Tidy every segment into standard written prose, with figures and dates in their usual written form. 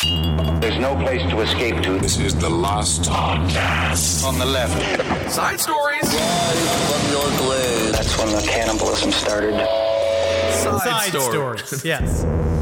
There's no place to escape to. This is the last podcast. On the left. Side stories. That's when the cannibalism started. Side stories. Yes.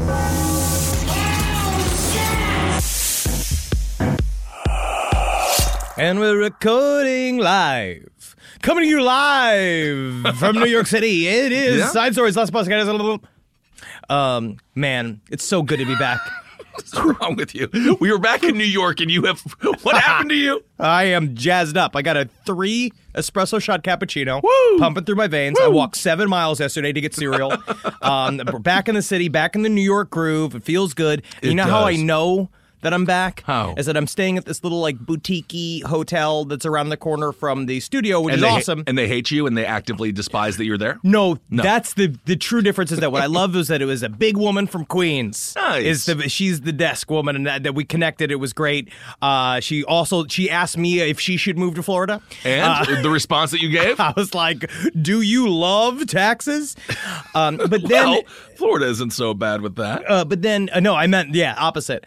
And we're recording live. Coming to you live from New York City. It is Side Stories. Last podcast. Man, it's so good to be back. What's wrong with you? We were back in New York and you have... What happened to you? I am jazzed up. I got a 3 espresso shot cappuccino. Woo! Pumping through my veins. Woo! I walked 7 miles yesterday to get cereal. We're back in the city, back in the New York groove. It feels good. You know how I know that I'm back? How? Is that I'm staying at this little like boutique-y hotel that's around the corner from the studio, which is awesome. And they hate you and they actively despise that you're there? No, that's the true difference is that what I love is that it was a big woman from Queens. Nice. She's the desk woman, and that we connected. It was great. She asked me if she should move to Florida. And the response that you gave? I was like, do you love taxes? But then... Well, Florida isn't so bad with that. But then, no, I meant, opposite.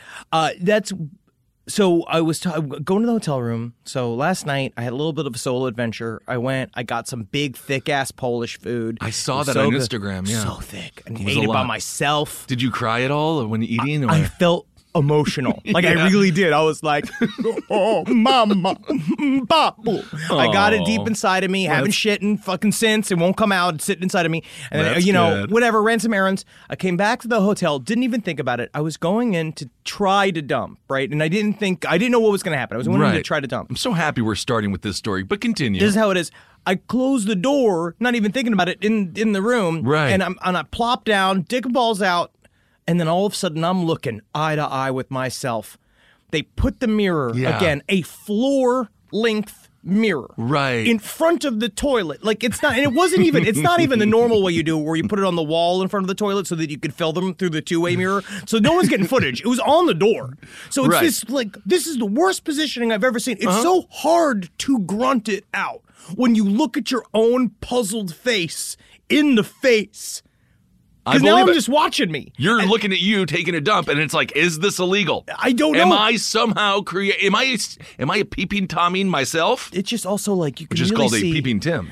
So I was going to the hotel room. So last night I had a little bit of a solo adventure. I got some big, thick-ass Polish food. I saw that on Instagram, yeah. So thick. And ate it by myself. Did you cry at all when eating? I felt emotional. Like, I really did. I was like, oh, mama, papu. I got it deep inside of me. Haven't shitting fucking since. It won't come out. It's sitting inside of me. And then, good. Whatever, ran some errands. I came back to the hotel, didn't even think about it. I was going in to try to dump, right? And I didn't know what was going to happen. I was going in to try to dump. I'm so happy we're starting with this story, but continue. This is how it is. I closed the door, not even thinking about it, in the room. Right. And I plop down, dick and balls out. And then all of a sudden, I'm looking eye to eye with myself. They put the mirror, again, a floor-length mirror. Right. In front of the toilet. Like, it's not even the normal way you do it, where you put it on the wall in front of the toilet so that you could fill them through the two-way mirror. So no one's getting footage. It was on the door. So it's this is the worst positioning I've ever seen. It's so hard to grunt it out when you look at your own puzzled face in the face. Because now I'm just watching me. You're looking at you taking a dump, and it's like, is this illegal? I don't know. Am I somehow am I a peeping Tomming myself? It's just also like you can Which is really called see, a peeping Tim.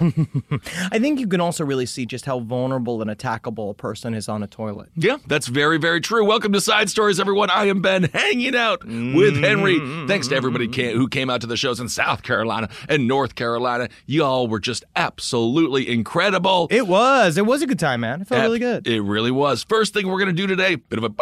I think you can also really see just how vulnerable and attackable a person is on a toilet. Yeah, that's very, very true. Welcome to Side Stories, everyone. I am Ben, hanging out with Henry. Thanks to everybody who came out to the shows in South Carolina and North Carolina. Y'all were just absolutely incredible. It was a good time, man. It felt really good. It really was. First thing we're going to do today, bit of a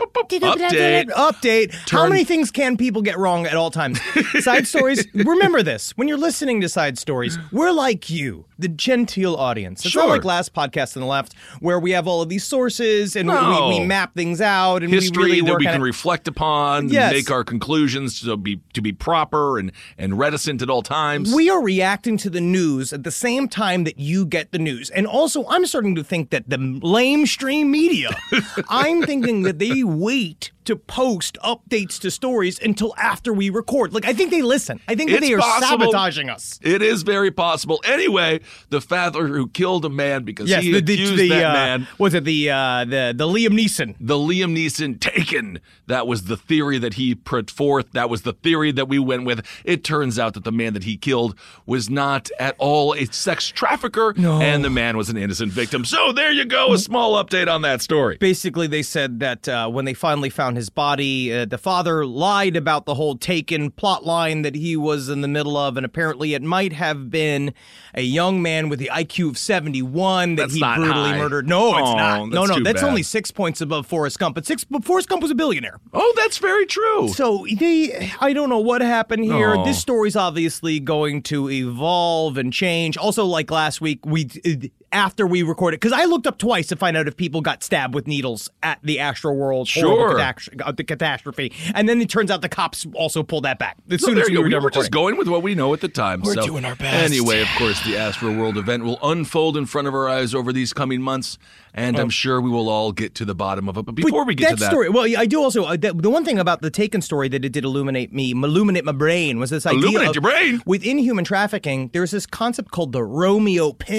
update. How many things can people get wrong at all times? Side Stories, remember this. When you're listening to Side Stories, we're like you, the genteel audience. It's not like last podcast on the left, where we have all of these sources and we map things out. And history we really that work we can reflect upon, make our conclusions to be proper and reticent at all times. We are reacting to the news at the same time that you get the news. And also, I'm starting to think that the lamestream media, I'm thinking that they wait to post updates to stories until after we record. Like, I think they listen. I think that they are sabotaging us. It is very possible. Anyway, the father who killed a man because he accused that man. Was it the Liam Neeson? The Liam Neeson taken. That was the theory that he put forth. That was the theory that we went with. It turns out that the man that he killed was not at all a sex trafficker, and the man was an innocent victim. So there you go, a small update on that story. Basically, they said that when they finally found his body, the father lied about the whole Taken plot line that he was in the middle of, and apparently it might have been a young man with the IQ of 71 that he brutally murdered. No, it's not. No, that's only 6 points above Forrest Gump. But Forrest Gump was a billionaire. Oh, that's very true. So I don't know what happened here. This story's obviously going to evolve and change. Also, like last week, after we recorded, because I looked up twice to find out if people got stabbed with needles at the Astroworld the catastrophe, and then it turns out the cops also pulled that back as soon as we were done recording. Just going with what we know at the time. We're doing our best. Anyway, of course, the Astroworld event will unfold in front of our eyes over these coming months, and I'm sure we will all get to the bottom of it. But before we get to that story, well, I do also the one thing about the Taken story that it did illuminate my brain was this idea your brain. Within human trafficking, there's this concept called the Romeo pimp.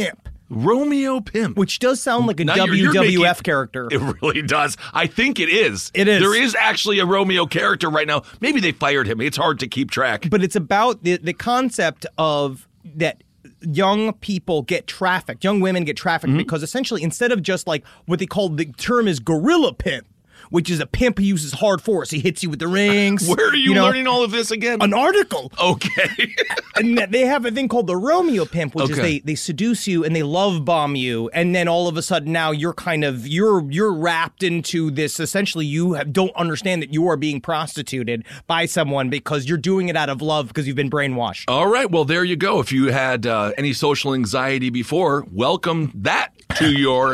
Romeo Pimp. Which does sound like a Now WWF character. It really does. I think it is. It is. There is actually a Romeo character right now. Maybe they fired him. It's hard to keep track. But it's about the concept of that young people get trafficked, young women get trafficked because essentially instead of just like what they call the term is gorilla pimp, which is a pimp who uses hard force. He hits you with the rings. Where are you learning all of this again? An article. Okay. And they have a thing called the Romeo pimp, which is they seduce you and they love bomb you, and then all of a sudden now you're kind of you're wrapped into this. Essentially, don't understand that you are being prostituted by someone because you're doing it out of love because you've been brainwashed. All right. Well, there you go. If you had any social anxiety before, welcome that to your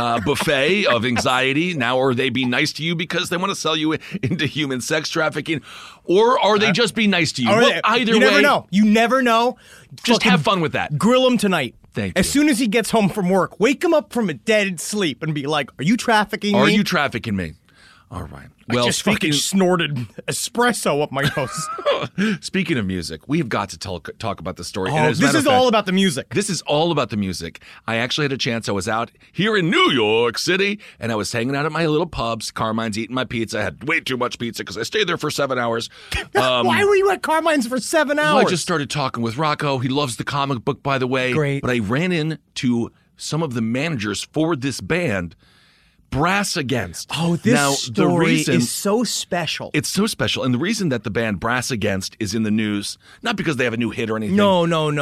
buffet of anxiety. Now, are they being nice to you because they want to sell you into human sex trafficking, or are they just being nice to you? Well, either way, you never know. You never know. Just have fun with that. Grill him tonight. Thank you. As soon as he gets home from work, wake him up from a dead sleep and be like, "Are you trafficking me? Are you trafficking me?" All right. Well, I just fucking snorted espresso up my nose. Speaking of music, we've got to talk about the story. Oh, this is all about the music. This is all about the music. I actually had a chance. I was out here in New York City, and I was hanging out at my little pubs. Carmine's eating my pizza. I had way too much pizza because I stayed there for 7 hours. Why were you at Carmine's for 7 hours? Well, I just started talking with Rocco. He loves the comic book, by the way. Great. But I ran into some of the managers for this band, Brass Against. Oh, this story is so special. It's so special. And the reason that the band Brass Against is in the news, not because they have a new hit or anything. No.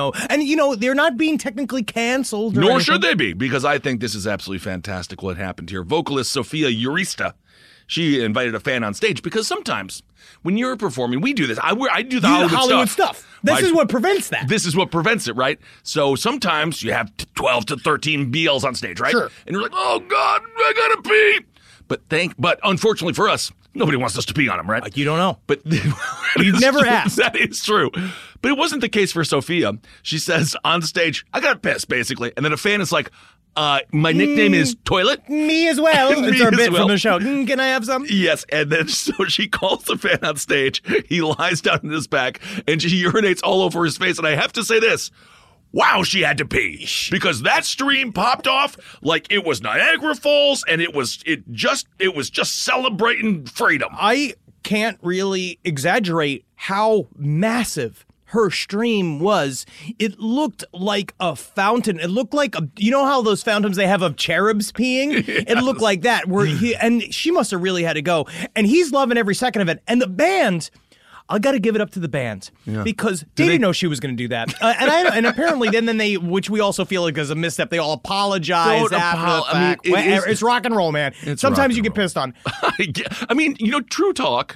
And, they're not being technically canceled. Nor should they be, because I think this is absolutely fantastic what happened here. Vocalist Sophia Urista, she invited a fan on stage because sometimes when you're performing, we do this. I do the Hollywood stuff. This is what prevents that. This is what prevents it, right? So sometimes you have 12 to 13 BLs on stage, right? Sure. And you're like, oh, God, I gotta pee. But unfortunately for us, nobody wants us to pee on them, right? You don't know. But we've never asked. That is true. But it wasn't the case for Sophia. She says on stage, I got pissed, basically. And then a fan is like, my nickname is Toilet. Me as well. It's our bit from the show. Can I have some? Yes, and then so she calls the fan on stage. He lies down in his back, and she urinates all over his face. And I have to say this. Wow, she had to pee. Because that stream popped off like it was Niagara Falls, and it was just celebrating freedom. I can't really exaggerate how massive her stream was. It looked like a fountain. It looked like you know how those fountains they have of cherubs peeing? Yes. It looked like that. And she must have really had to go. And he's loving every second of it. And the band, I got to give it up to the band because they didn't know she was going to do that. And apparently then they, which we also feel like is a misstep, they all apologized after the fact. It's rock and roll, man. Sometimes you get pissed on. I mean, true talk.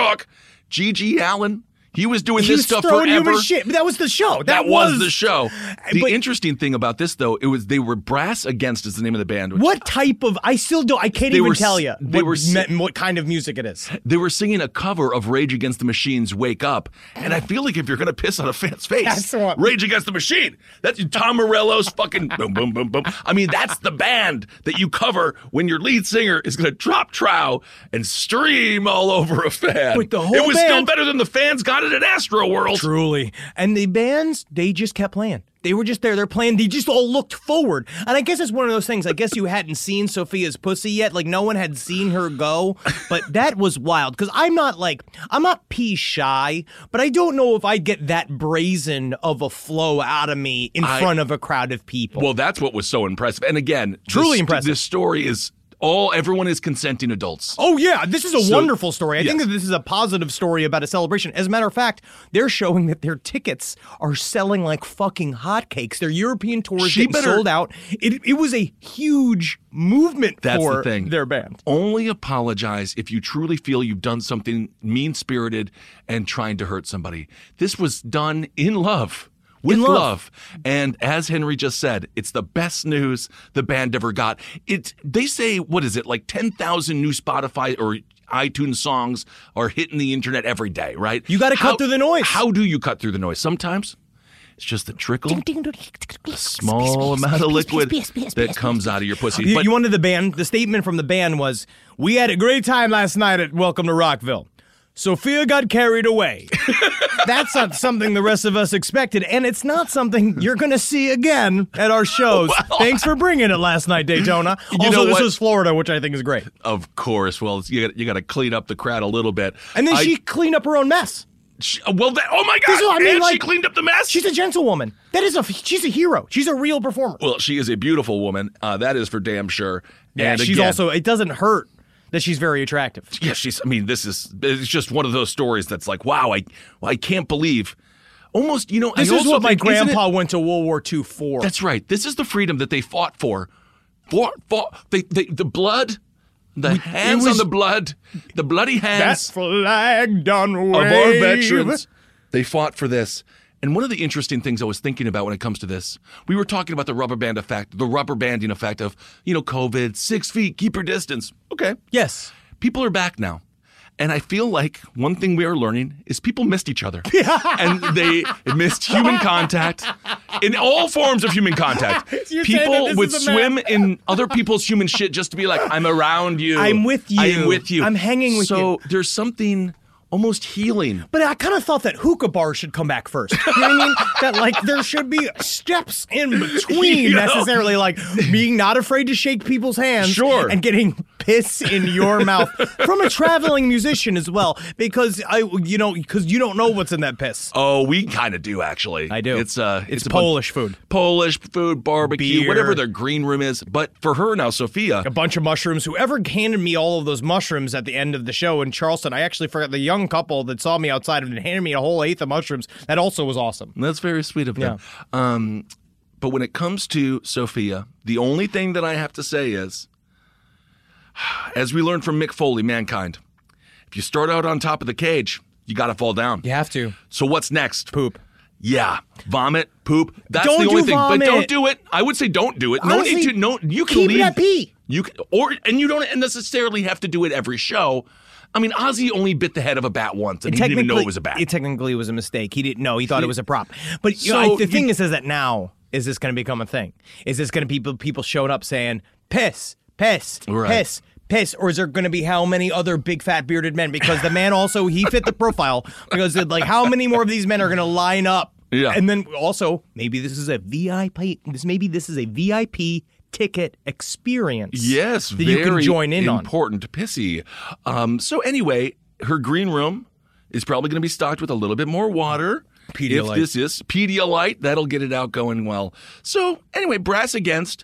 Gigi Allen. He was doing this stuff forever. Shit. That was the show. That was the show. The interesting thing about this, though, they were Brass Against is the name of the band. What type of? I can't even tell you what kind of music it is. They were singing a cover of Rage Against the Machine's "Wake Up," and I feel like if you're gonna piss on a fan's face, Rage Against the Machine. That's Tom Morello's fucking boom, boom, boom, boom. I mean, that's the band that you cover when your lead singer is gonna drop trow and stream all over a fan. But the whole it was still better than the fans got it at Astro World. Truly. And the bands, they just kept playing. They were just there. They're playing. They just all looked forward. And I guess it's one of those things. I guess you hadn't seen Sophia's pussy yet. Like, no one had seen her go. But that was wild. Because I'm not pee shy, but I don't know if I'd get that brazen of a flow out of me in front of a crowd of people. Well, that's what was so impressive. And again, truly impressive. This story is everyone is consenting adults. Oh, yeah. This is a wonderful story. I think that this is a positive story about a celebration. As a matter of fact, they're showing that their tickets are selling like fucking hotcakes. Their European tours sold out. It was a huge movement for their band. Only apologize if you truly feel you've done something mean-spirited and trying to hurt somebody. This was done in love. With love. And as Henry just said, it's the best news the band ever got. They say, what is it, like 10,000 new Spotify or iTunes songs are hitting the internet every day, right? You got to cut through the noise. How do you cut through the noise? Sometimes it's just a trickle, a small amount of liquid that comes out of your pussy. You wanted the statement from the band was, we had a great time last night at Welcome to Rockville. Sophia got carried away. That's not something the rest of us expected, and it's not something you're going to see again at our shows. Well, Thanks for bringing it last night, Daytona. Also, this is Florida, which I think is great. Of course. Well, you got to clean up the crowd a little bit. And then she cleaned up her own mess. Oh my God! She cleaned up the mess. She's a gentlewoman. She's a hero. She's a real performer. Well, she is a beautiful woman. That is for damn sure. Yeah, and she's again, also. It doesn't hurt that she's very attractive. Yeah, it's just one of those stories that's like, wow, I can't believe. Almost, This is what my grandpa went to World War II for. That's right. This is the freedom that they fought for. The blood. The hands on the blood, the bloody hands that flag done wave. Of our veterans. They fought for this. And one of the interesting things I was thinking about when it comes to this, we were talking about the rubber banding effect of, COVID, 6 feet, keep your distance. Okay. Yes. People are back now. And I feel like one thing we are learning is people missed each other. And they missed human contact in all forms of human contact. People would swim in other people's human shit just to be like, I'm around you. I'm with you. I am with you. I'm hanging with you. So there's something almost healing. But I kind of thought that hookah bars should come back first. You know what I mean? That there should be steps in between necessarily, like being not afraid to shake people's hands. Sure. And getting piss in your mouth from a traveling musician as well, because because you don't know what's in that piss. Oh, we kind of do actually. I do. It's Polish food. Polish food, barbecue, beer, whatever their green room is. But for her now, Sophia, a bunch of mushrooms. Whoever handed me all of those mushrooms at the end of the show in Charleston, I actually forgot the young couple that saw me outside and handed me a whole eighth of mushrooms. That also was awesome. That's very sweet of them. Yeah. But when it comes to Sophia, the only thing that I have to say is, as we learned from Mick Foley, Mankind, if you start out on top of the cage, you got to fall down. You have to. So what's next? Poop. Yeah, vomit, poop. That's don't the only thing. Vomit. But don't do it. I would say don't do it. Honestly, no need to. No, you can keep leave. That pee. You can, you don't necessarily have to do it every show. I mean, Ozzy only bit the head of a bat once, and he didn't even know it was a bat. It technically was a mistake. He didn't know. He thought it was a prop. But the thing is that now, is this going to become a thing? Is this going to be people showing up saying, piss, piss, piss, piss? Or is there going to be how many other big fat bearded men? Because the man also, he fit the profile. Because like, how many more of these men are going to line up? Yeah. And then also, maybe this is a VIP. Maybe this is a VIP ticket experience. Yes, that you can join in on. Important, pissy. So anyway, her green room is probably going to be stocked with a little bit more water. Pedialyte. If this is Pedialyte, that'll get it out going well. So anyway, brass against.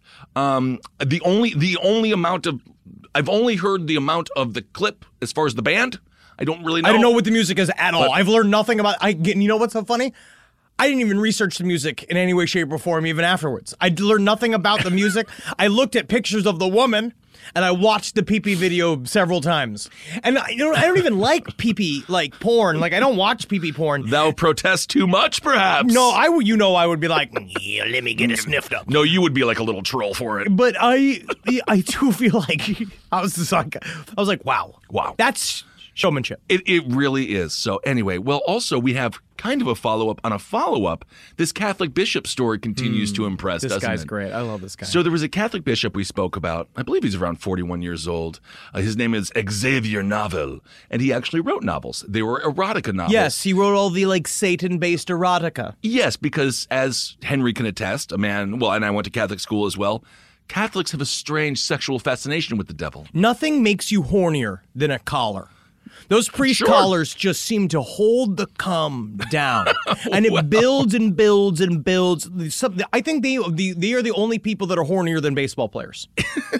The only amount of I've only heard the amount of the clip as far as the band. I don't really know. I don't know what the music is at all. I've learned nothing about. You know what's so funny? I didn't even research the music in any way, shape, or form even afterwards. I learned nothing about the music. I looked at pictures of the woman, and I watched the pee-pee video several times. And I don't even like pee-pee, like porn. Like, I don't watch pee-pee porn. Thou protest too much, perhaps. No, I would be like, yeah, let me get it sniffed up. No, you would be like a little troll for it. But I do feel like I was like, wow, that's showmanship. It really is. So anyway, well, also we have kind of a follow-up on a follow-up. This Catholic bishop story continues to impress, doesn't it? This guy's great. I love this guy. So there was a Catholic bishop we spoke about. I believe he's around 41 years old. His name is Xavier Navel, and he actually wrote novels. They were erotica novels. Yes, he wrote all the Satan-based erotica. Yes, because as Henry can attest, and I went to Catholic school as well, Catholics have a strange sexual fascination with the devil. Nothing makes you hornier than a collar. Those priest collars just seem to hold the cum down, and it builds and builds and builds. I think they are the only people that are hornier than baseball players.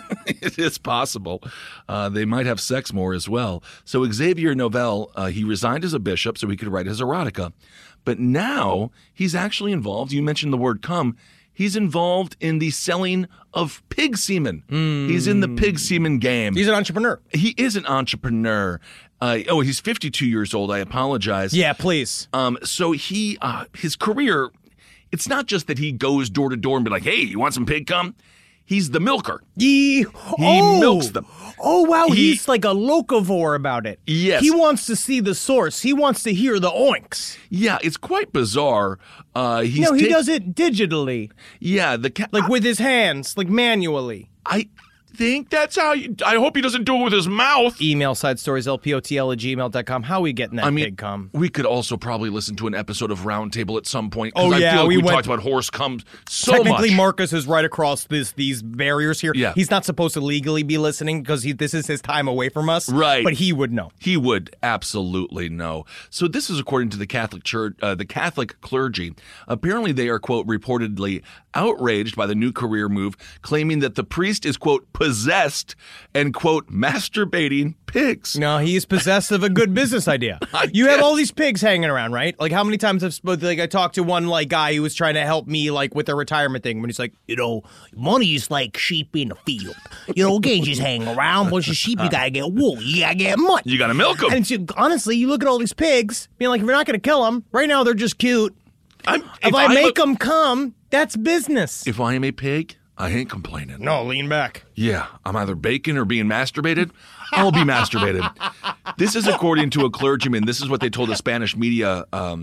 It is possible. They might have sex more as well. So Xavier Navel, he resigned as a bishop so he could write his erotica, but now he's actually involved. You mentioned the word cum. He's involved in the selling of pig semen. He's in the pig semen game. He's an entrepreneur. He is an entrepreneur. He's 52 years old. I apologize. Yeah, please. So his career, it's not just that he goes door to door and be like, hey, you want some pig cum? He's the milker. He milks them. Oh, wow. He's like a locavore about it. Yes. He wants to see the source. He wants to hear the oinks. Yeah, it's quite bizarre. He does it digitally. Yeah. Like with his hands, like manually. think that's how I hope he doesn't do it with his mouth. Email sidestorieslpotl@gmail.com. How are we getting that pig cum? We could also probably listen to an episode of Roundtable at some point. Oh, I yeah, feel like we went, talked about horse cum so technically, much. Marcus is right across these barriers here. Yeah. He's not supposed to legally be listening because this is his time away from us. Right. But he would know. He would absolutely know. So this is according to the Catholic Church, the Catholic clergy. Apparently they are, quote, reportedly outraged by the new career move, claiming that the priest is, quote, possessed and, quote, masturbating pigs. No, he's possessed of a good business idea. You have all these pigs hanging around, right? Like, how many times I talked to one guy who was trying to help me with a retirement thing when he's like, money's like sheep in the field. Can't just hang around. Bunch of sheep, you gotta get wool. You gotta get mud. You gotta milk them. And so, honestly, you look at all these pigs, being like, if you're not gonna kill them, right now they're just cute. If I make them come, that's business. If I am a pig, I ain't complaining. No, lean back. Yeah, I'm either baking or being masturbated. I'll be masturbated. This is according to a clergyman. This is what they told a Spanish media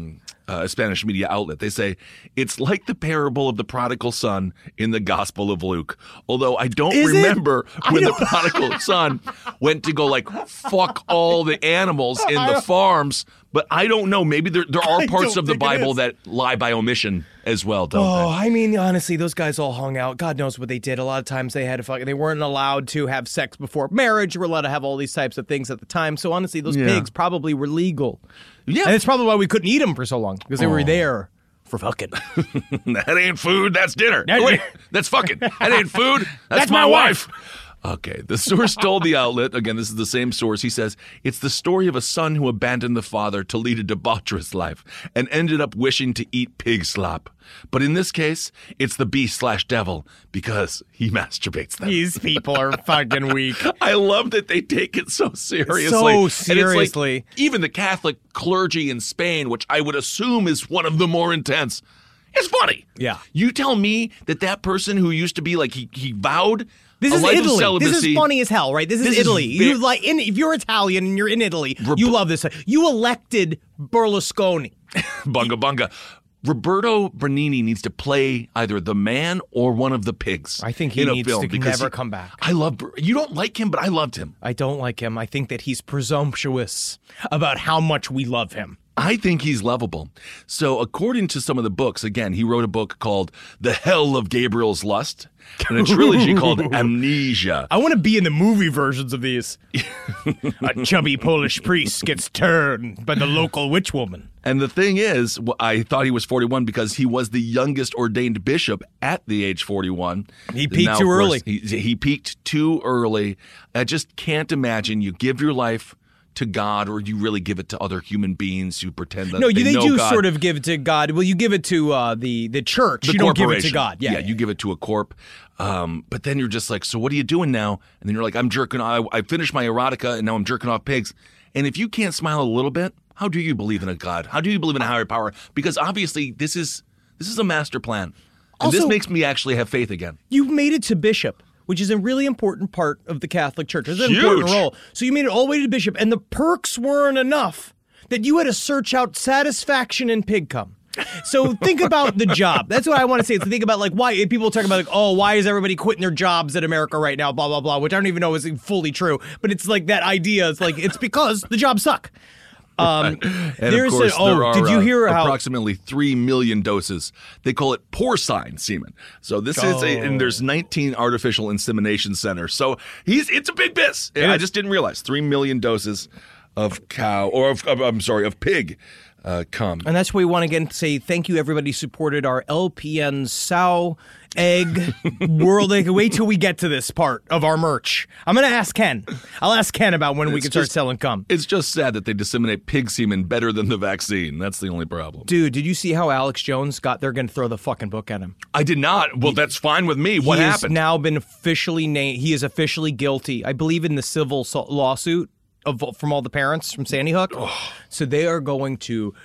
outlet. They say, it's like the parable of the prodigal son in the Gospel of Luke. Although I don't remember when the prodigal son went to go fuck all the animals in the farms. But I don't know. Maybe there are parts of the Bible that lie by omission as well, don't they? I mean, honestly, those guys all hung out. God knows what they did. A lot of times they had to they weren't allowed to have sex before marriage. They were allowed to have all these types of things at the time. So honestly, those pigs probably were legal. Yeah. And it's probably why we couldn't eat them for so long, because they were there for fucking. That ain't food, that's dinner. Wait, that's fucking. That ain't food, that's my wife. Okay, the source told the outlet, again, this is the same source, he says, it's the story of a son who abandoned the father to lead a debaucherous life and ended up wishing to eat pig slop. But in this case, it's the beast/devil because he masturbates them. These people are fucking weak. I love that they take it so seriously. So seriously. And it's even the Catholic clergy in Spain, which I would assume is one of the more intense, it's funny. Yeah. You tell me that person who used to be he vowed this a is life Italy. of celibacy. This is funny as hell, right? This is Italy. If you're Italian and you're in Italy, you love this. You elected Berlusconi. Bunga bunga. Roberto Benigni needs to play either the man or one of the pigs. I think he needs to never come back. You don't like him, but I loved him. I don't like him. I think that he's presumptuous about how much we love him. I think he's lovable. So according to some of the books, again, he wrote a book called The Hell of Gabriel's Lust and a trilogy called Amnesia. I want to be in the movie versions of these. A chubby Polish priest gets turned by the local witch woman. And the thing is, I thought he was 41 because he was the youngest ordained bishop at the age 41. He peaked too early. He peaked too early. I just can't imagine you give your life to God, or you really give it to other human beings who pretend that they know God. Sort of give it to God. Well, you give it to the church. You don't give it to God. Yeah, you give it to a corp. But then you're just like, so what are you doing now? And then you're like, I'm jerking off. I finished my erotica, and now I'm jerking off pigs. And if you can't smile a little bit, how do you believe in a God? How do you believe in a higher power? Because obviously this is a master plan. And this makes me actually have faith again. You've made it to bishop, which is a really important part of the Catholic Church. It's an important role. So you made it all the way to bishop, and the perks weren't enough that you had to search out satisfaction in pig cum. So think about the job. That's what I want to say. So think about why people talk about why is everybody quitting their jobs in America right now, blah, blah, blah, which I don't even know is fully true. But it's that idea. It's it's because the jobs suck. And of course, there are did you hear approximately 3 million doses. They call it porcine semen. So this is and there's 19 artificial insemination centers. So it's a big biz. I just didn't realize 3 million doses of cow of pig cum. And that's why we want to again say thank you everybody who supported our LPN sow egg world. Wait till we get to this part of our merch. I'm going to ask Ken. I'll ask Ken about when we can start selling cum. It's just sad that they disseminate pig semen better than the vaccine. That's the only problem. Dude, did you see how Alex Jones they're going to throw the fucking book at him? I did not. Well, that's fine with me. What happened? He has now been officially named. He is officially guilty, I believe, in the civil lawsuit from all the parents from Sandy Hook. Oh. So they are going to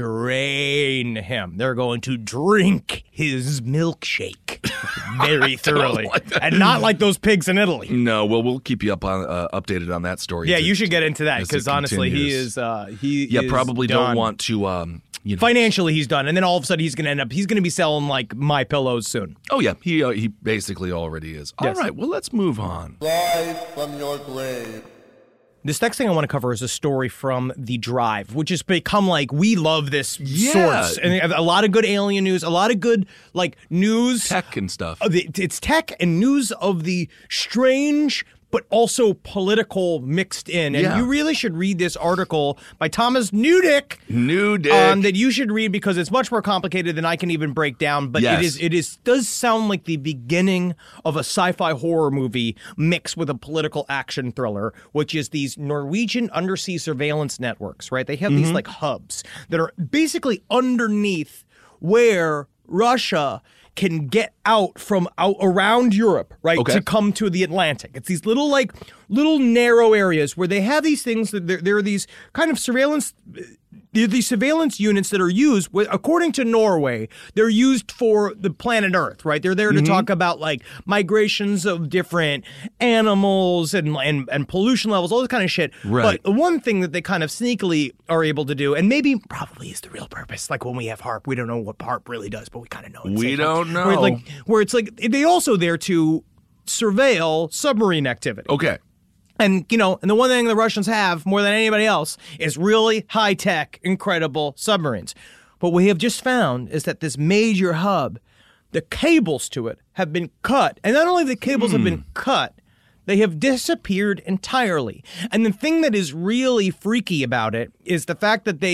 drain him. They're going to drink his milkshake very thoroughly. And not like those pigs in Italy. No, well, we'll keep you updated on that story. Yeah, you should get into that because honestly, he is probably done. Don't want to Financially, he's done, and then all of a sudden he's going to be selling like My Pillows soon. Oh yeah, he basically already is. All right, well let's move on. Rise from your grave. This next thing I want to cover is a story from The Drive, which has become like, we love this source. And a lot of good alien news, a lot of good like news. Tech and stuff. It's tech and news of the strange but also political mixed in. And you really should read this article by Thomas Newdick. That you should read because it's much more complicated than I can even break down. But it does sound like the beginning of a sci-fi horror movie mixed with a political action thriller, which is these Norwegian undersea surveillance networks, right? They have these like hubs that are basically underneath where Russia can get out around Europe, right, to come to the Atlantic. It's these little narrow areas where they have these things that there are these kind of surveillance. These surveillance units that are used, according to Norway, they're used for the planet Earth, right? They're there to talk about like migrations of different animals and pollution levels, all this kind of shit. Right. But the one thing that they kind of sneakily are able to do, and maybe probably is the real purpose, like when we have HARP, we don't know what HARP really does, but we kind of know. We don't know. Where it's like they also there to surveil submarine activity. Okay. And, and the one thing the Russians have more than anybody else is really high-tech, incredible submarines. What we have just found is that this major hub, the cables to it have been cut. And not only the cables have been cut, they have disappeared entirely. And the thing that is really freaky about it is the fact that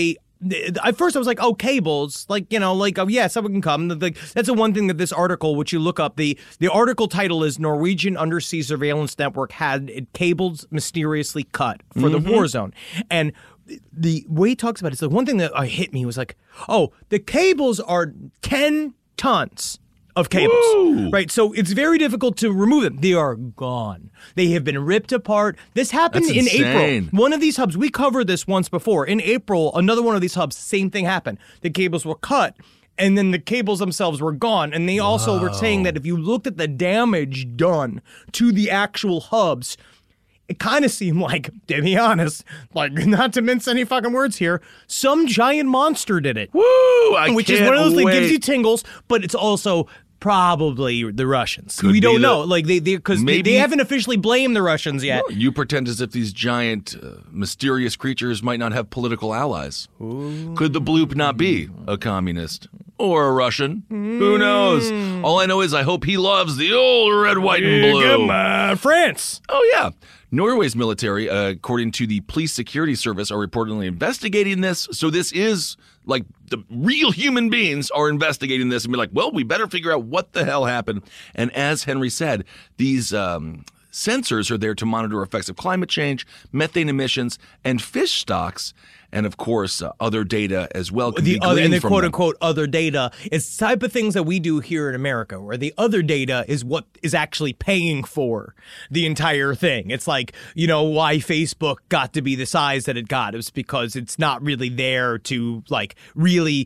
at first I was like, oh, cables, someone can come. That's the one thing that this article, which you look up, the article title is Norwegian Undersea Surveillance Network had cables mysteriously cut for the war zone. And the way he talks about it, the one thing that hit me was like, oh, the cables are 10 tons of cables. Woo! Right? So it's very difficult to remove them. They are gone. They have been ripped apart. This happened in April. One of these hubs, we covered this once before. In April, another one of these hubs, same thing happened. The cables were cut, and then the cables themselves were gone. And they also were saying that if you looked at the damage done to the actual hubs, it kind of seemed like, to be honest, like not to mince any fucking words here, some giant monster did it. Woo! Which is one of those that gives you tingles, but it's also probably the Russians. We don't know, because they haven't officially blamed the Russians yet. Well, you pretend as if these giant, mysterious creatures might not have political allies. Ooh. Could the bloop not be a communist or a Russian? Who knows? All I know is I hope he loves the old red, white, and blue. Come on, France. Oh yeah. Norway's military, according to the Police Security Service, are reportedly investigating this. So this is like the real human beings are investigating this and be like, well, we better figure out what the hell happened. And as Henry said, these sensors are there to monitor effects of climate change, methane emissions, and fish stocks. And of course, other data as well. And the quote unquote other data is the type of things that we do here in America, where the other data is what is actually paying for the entire thing. It's like, why Facebook got to be the size that it got. It was because it's not really there to really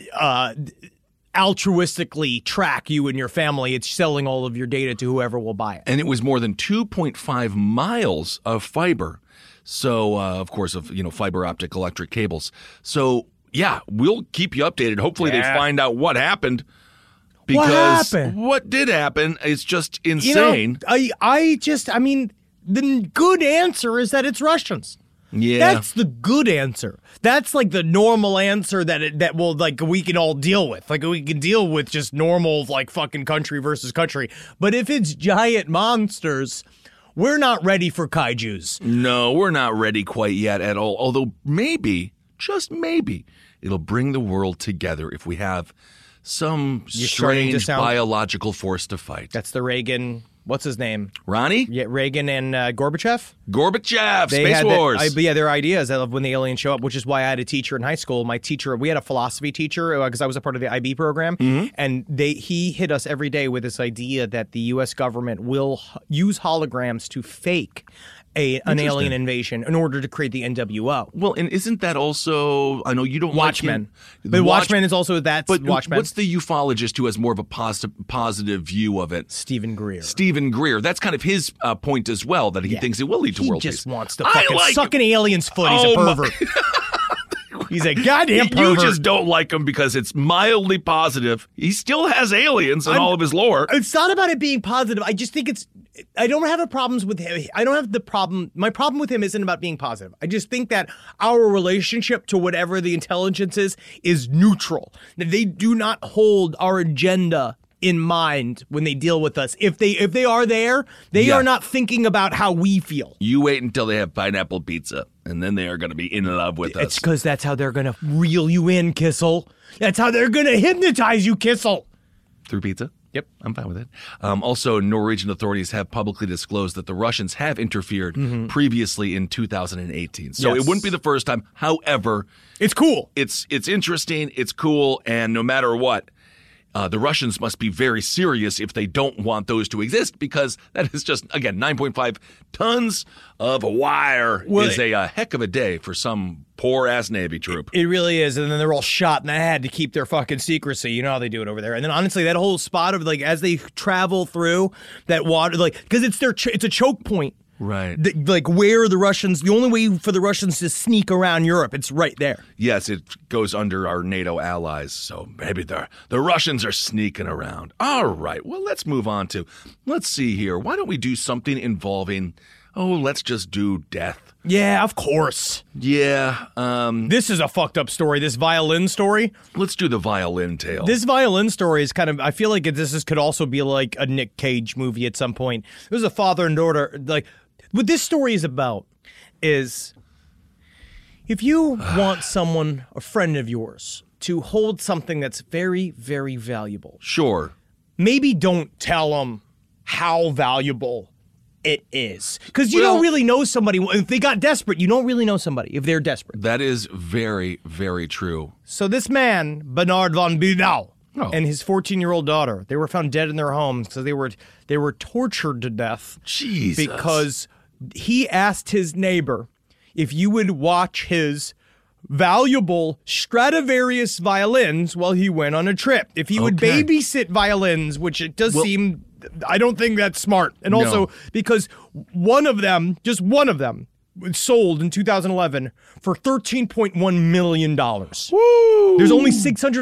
altruistically track you and your family. It's selling all of your data to whoever will buy it. And it was more than 2.5 miles of fiber. So, of course, of fiber optic electric cables. So, yeah, we'll keep you updated. Hopefully they find out what happened. Because what did happen is just insane. The good answer is that it's Russians. Yeah. That's the good answer. That's like the normal answer that will we can all deal with. Like we can deal with just normal fucking country versus country. But if it's giant monsters, we're not ready for kaijus. No, we're not ready quite yet at all. Although maybe, just maybe, it'll bring the world together if we have some strange biological force to fight. That's the Reagan. What's his name? Ronnie? Yeah, Reagan and Gorbachev. Space Wars. Their ideas of when the aliens show up, which is why I had a teacher in high school. My teacher, we had a philosophy teacher because I was a part of the IB program, and he hit us every day with this idea that the U.S. government will use holograms to fake an alien invasion in order to create the NWO. Well, and isn't that also, I know you don't Watchmen. Like the Watchmen is also, that's but Watchmen. What's the ufologist who has more of a positive view of it? Stephen Greer. That's kind of his point as well, that he thinks it will lead to world peace. He just wants to fucking suck an alien's foot. He's a pervert. He's a goddamn You pervert. just don't like him because it's mildly positive. He still has aliens in all of his lore. It's not about it being positive. I just think I don't have problems with him. I don't have the problem. My problem with him isn't about being positive. I just think that our relationship to whatever the intelligence is neutral. That they do not hold our agenda in mind when they deal with us. If they are there, they are not thinking about how we feel. You wait until they have pineapple pizza, and then they are going to be in love with us. It's because that's how they're going to reel you in, Kissel. That's how they're going to hypnotize you, Kissel. Through pizza? Yep. I'm fine with it. Also, Norwegian authorities have publicly disclosed that the Russians have interfered previously in 2018. So Yes. it wouldn't be the first time. However, It's cool. it's interesting, it's cool, and no matter what, the Russians must be very serious if they don't want those to exist, because that is just, again, 9.5 tons of wire is a heck of a day for some poor-ass Navy troop. It really is, and then they're all shot in the head to keep their fucking secrecy. You know how they do it over there. And then honestly, that whole spot of as they travel through that water, because it's it's a choke point. Right. Where the Russians, the only way for the Russians to sneak around Europe, it's right there. Yes, it goes under our NATO allies, so maybe the Russians are sneaking around. All right, well, let's move on to, let's see here. Why don't we do something involving, let's just do death. Yeah, of course. Yeah, This is a fucked up story, this violin story. let's do the violin tale. This violin story is kind of, I feel like could also be like a Nick Cage movie at some point. It was a father and daughter, what this story is about is if you want someone, a friend of yours, to hold something that's very, very valuable, Sure. maybe don't tell them how valuable it is. Because you don't really know somebody. If they got desperate, you don't really know somebody if they're desperate. That is very, very true. So this man, Bernard von Bülow, and his 14-year-old daughter, they were found dead in their homes because they were tortured to death. Jesus. Because he asked his neighbor if you would watch his valuable Stradivarius violins while he went on a trip. If he would babysit violins, which it does seem, I don't think that's smart. And also because just one of them, was sold in 2011 for $13.1 million. Woo! There's only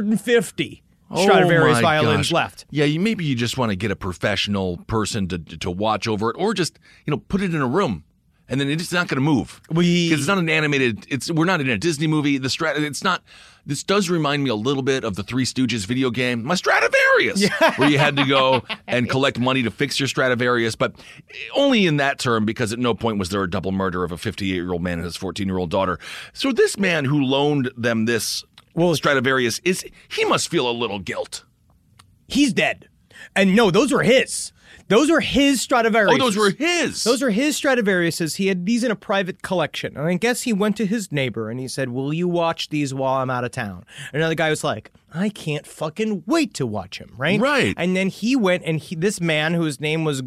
650 Stradivarius violins left. Yeah, maybe you just want to get a professional person to watch over it, or just put it in a room, and then it's not going to move. Because it's not an animated. We're not in a Disney movie. It's not. This does remind me a little bit of the Three Stooges video game, my Stradivarius, where you had to go and collect money to fix your Stradivarius, but only in that term, because at no point was there a double murder of a 58-year-old man and his 14-year-old daughter. So this man who loaned them this Stradivarius, he must feel a little guilt. He's dead. And no, those were his. Those were his Stradivarius. Oh, those were his. Those are his Stradivariuses. He had these in a private collection. And I guess he went to his neighbor and he said, "Will you watch these while I'm out of town?" And another guy was like, "I can't fucking wait to watch him," right? Right. And then he went and this man whose name was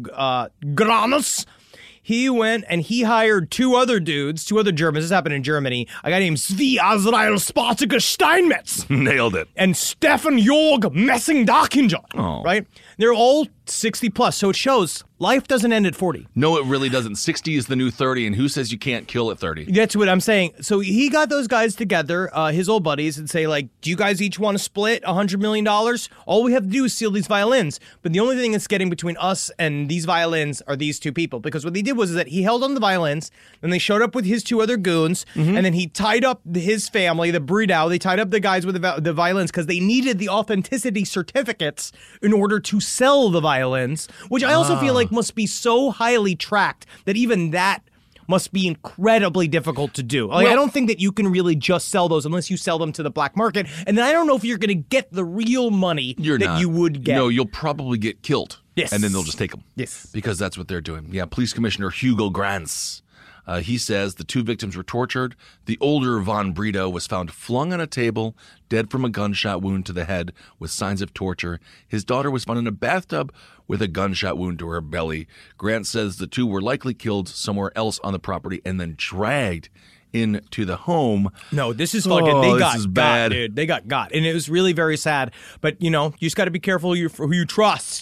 Granus, he went and he hired two other Germans. This happened in Germany. A guy named Zvi Azrael Spartacus Steinmetz. Nailed it. And Stefan Jorg Messing-Dachinger. Oh. Right? They're all 60 plus. So it shows life doesn't end at 40. No, it really doesn't. 60 is the new 30, and who says you can't kill at 30? That's what I'm saying. So he got those guys together, his old buddies, and say, do you guys each want to split $100 million? All we have to do is seal these violins. But the only thing that's getting between us and these violins are these two people. Because what they did was that he held on the violins, then they showed up with his two other goons, and then he tied up his family, the Bredau. They tied up the guys with the violins because they needed the authenticity certificates in order to sell the violins, which I also feel like must be so highly tracked that even that must be incredibly difficult to do. I don't think that you can really just sell those unless you sell them to the black market. And then I don't know if you're going to get the real money you would get. No, you'll probably get killed. Yes. And then they'll just take them. Yes. Because that's what they're doing. Yeah, Police Commissioner Hugo Grants. He says the two victims were tortured. The older Von Bredau was found flung on a table, dead from a gunshot wound to the head with signs of torture. His daughter was found in a bathtub with a gunshot wound to her belly. Grant says the two were likely killed somewhere else on the property and then dragged into the home. No, this is fucking, they got this is got, bad. dude. They got. And it was really very sad. But, you just got to be careful who you trust.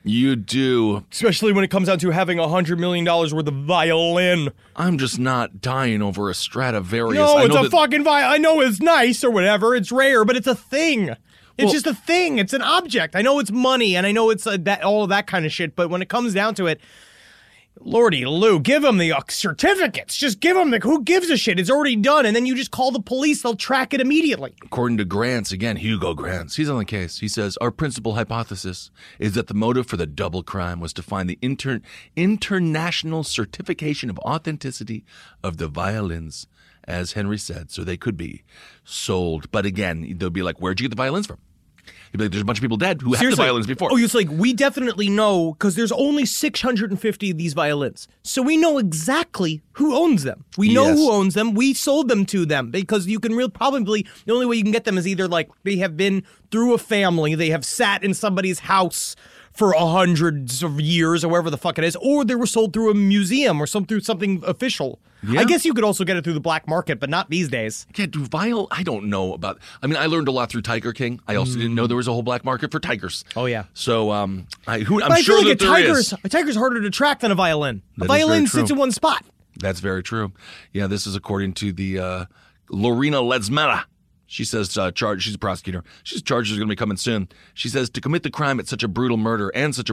You do. Especially when it comes down to having $100 million worth of violin. I'm just not dying over a Stradivarius. No, it's a fucking violin. I know it's nice or whatever. It's rare, but it's a thing. It's just a thing. It's an object. I know it's money, and I know it's all of that kind of shit, but when it comes down to it, Lordy Lou, give them the certificates. Just give them who gives a shit? It's already done, and then you just call the police. They'll track it immediately. According to Grants, again, Hugo Grants, he's on the case. He says, our principal hypothesis is that the motive for the double crime was to find the international certification of authenticity of the violins, as Henry said, so they could be sold. But again, they'll be like, where'd you get the violins from? He'd be like, there's a bunch of people dead who had the violins before. Oh, it's like, we definitely know, because there's only 650 of these violins. So we know exactly who owns them. We know who owns them. We sold them to them, because you can probably, the only way you can get them is either like they have been through a family, they have sat in somebody's house for hundreds of years or whatever the fuck it is, or they were sold through a museum or through something official. Yeah. I guess you could also get it through the black market, but not these days. Yeah, I don't know about, I mean, I learned a lot through Tiger King. I also didn't know there was a whole black market for tigers. Oh, yeah. So, I'm I sure feel like that there is. A tiger's harder to track than a violin. A violin sits in one spot. That's very true. Yeah, this is according to the Lorena Ledesma. She says, she's a prosecutor. She's charged is going to be coming soon. She says, to commit the crime at such a brutal murder,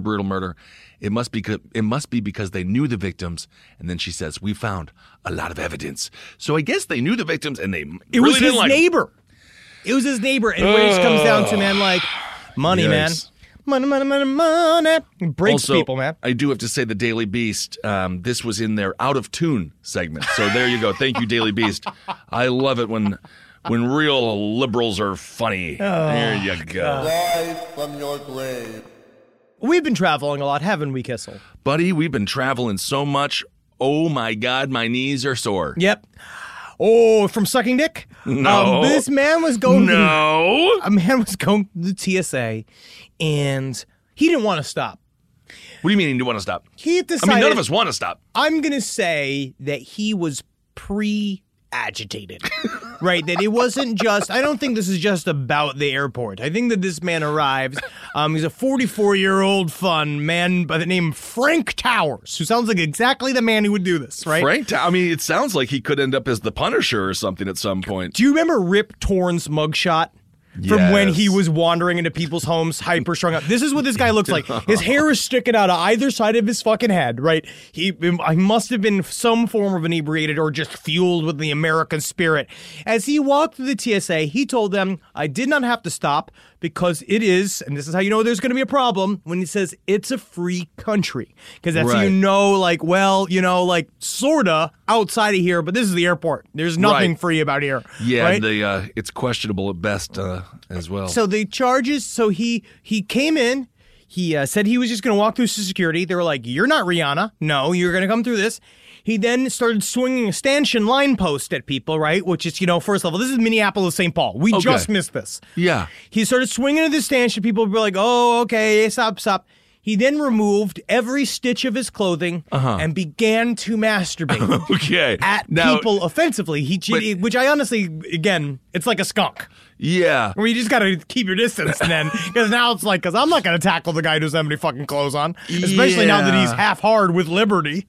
it must be because they knew the victims. And then she says, we found a lot of evidence. So I guess they knew the victims and they It really was didn't his like neighbor. It was his neighbor. And when it comes down to, man, like, money, man. Money, money, money, money. It breaks also, people, man. I do have to say the Daily Beast, this was in their Out of Tune segment. So there you go. Thank you, Daily Beast. I love it when real liberals are funny. There you go. Rise from your grave. We've been traveling a lot, haven't we, Kissel? Buddy, we've been traveling so much. Oh, my God, my knees are sore. Yep. Oh, from sucking dick? No. This man was going No. A man was going to the TSA, and he didn't want to stop. What do you mean he didn't want to stop? He decided, I mean, none of us want to stop. I'm going to say that he was agitated, right? That it wasn't just, I don't think this is just about the airport. I think that this man arrives, he's a 44-year-old fun man by the name of Frank Towers, who sounds like exactly the man who would do this, right? I mean, it sounds like he could end up as the Punisher or something at some point. Do you remember Rip Torn's mugshot? From when he was wandering into people's homes, hyper strung up. This is what this guy looks like. His hair is sticking out of either side of his fucking head, right? He must have been some form of inebriated or just fueled with the American spirit. As he walked through the TSA, he told them, I did not have to stop because it is, and this is how you know there's going to be a problem, when he says it's a free country. Because that's how you know, like, well, you know, like, sorta outside of here, but this is the airport. There's nothing free about here. Yeah, right? and it's questionable at best as well. So the charges, so he came in, he said he was just going to walk through security. They were like, you're not Rihanna. No, you're going to come through this. He then started swinging a stanchion line post at people, right? Which is, you know, first level. This is Minneapolis, St. Paul. We just missed this. Yeah. He started swinging at the stanchion. People were like, oh, okay, stop. He then removed every stitch of his clothing and began to masturbate at people offensively. Which I honestly, again, it's like a skunk. Yeah. Where you just got to keep your distance then. Because now it's like, because I'm not going to tackle the guy who doesn't have any fucking clothes on. Especially now that he's half hard with liberty.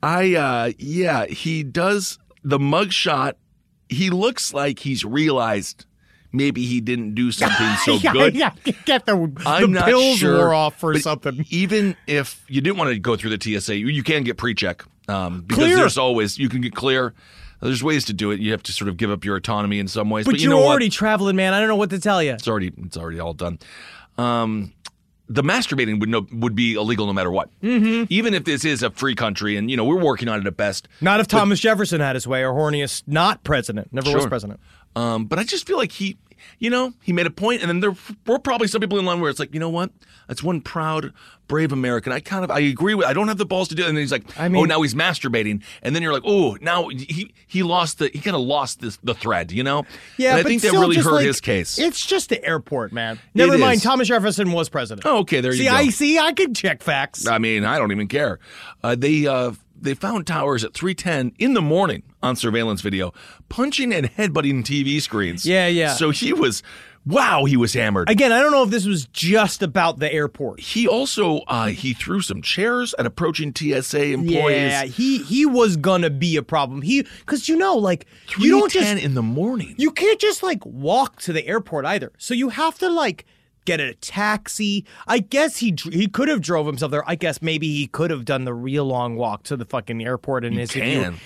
He does the mugshot. He looks like he's realized maybe he didn't do something so good. Yeah, get the pills wore off or something. Even if you didn't want to go through the TSA, you can get pre-check. Because clear. There's always, you can get clear. There's ways to do it. You have to sort of give up your autonomy in some ways. But you you're know already traveling, man. I don't know what to tell you. It's already all done. The masturbating would be illegal no matter what. Mm-hmm. Even if this is a free country, and, you know, we're working on it at best. Not if Thomas Jefferson had his way, or horniest not president. Never was president. But I just feel like he made a point, and then there were probably some people in line where it's like, you know what? That's one proud, brave American. I agree with. I don't have the balls to do it. And then he's like, now he's masturbating, and then you're like, oh, now he kind of lost the thread, you know? Yeah, and I but think that still, really just hurt like, his case. It's just the airport, man. Never mind. Thomas Jefferson was president. Oh, okay, there you go. I could check facts. I mean, I don't even care. They found Towers at 3:10 in the morning on surveillance video, punching and headbutting TV screens. Yeah. So he was Wow, he was hammered. Again, I don't know if this was just about the airport. He also he threw some chairs at approaching TSA employees. Yeah, he was gonna be a problem. Because you don't just in the morning. you can't just walk to the airport either. So you have to get a taxi. I guess he could have drove himself there. I guess maybe he could have done the real long walk to the fucking airport. And if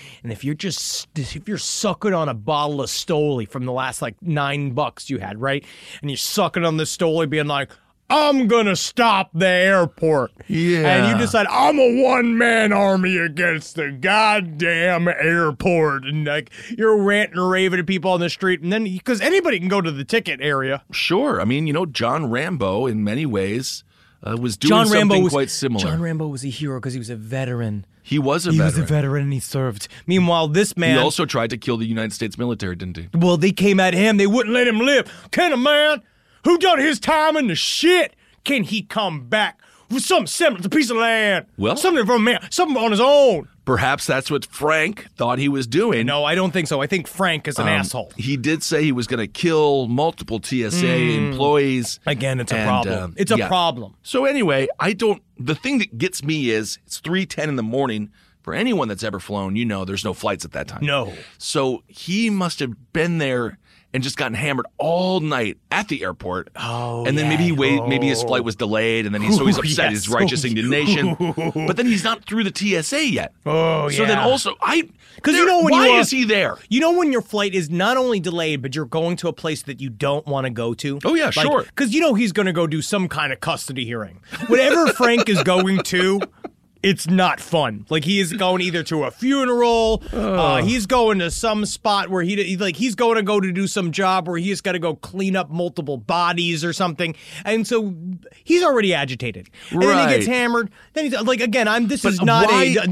you're sucking on a bottle of Stoli from the last $9 you had, right? And you're sucking on the Stoli, being like, I'm gonna stop the airport. Yeah. And you decide, I'm a one-man army against the goddamn airport. And you're ranting and raving to people on the street. And then, because anybody can go to the ticket area. Sure. I mean, John Rambo, in many ways, was doing something quite similar. John Rambo was a hero because he was a veteran. He was a veteran. He was a veteran and he served. Meanwhile, this man... He also tried to kill the United States military, didn't he? Well, they came at him. They wouldn't let him live. Can a man who done his time in the shit, can he come back with some semblance, a piece of land? Well, something from man, something on his own. Perhaps that's what Frank thought he was doing. No, I don't think so. I think Frank is an asshole. He did say he was going to kill multiple TSA employees. Again, it's a problem. It's a problem. So anyway, the thing that gets me is it's 3:10 in the morning. For anyone that's ever flown, there's no flights at that time. No. So he must have been there and just gotten hammered all night at the airport. Oh, and then maybe his flight was delayed, and then he's upset, yes. his righteous indignation. But then he's not through the TSA yet. Oh, yeah. So then also, because why is he there? You know when your flight is not only delayed, but you're going to a place that you don't want to go to? Oh, yeah, sure. Because he's going to go do some kind of custody hearing. Whatever Frank is going to... It's not fun. He is going either to a funeral, he's going to some spot where he's going to go to do some job where he's got to go clean up multiple bodies or something. And so he's already agitated. And then he gets hammered. Then he's this is not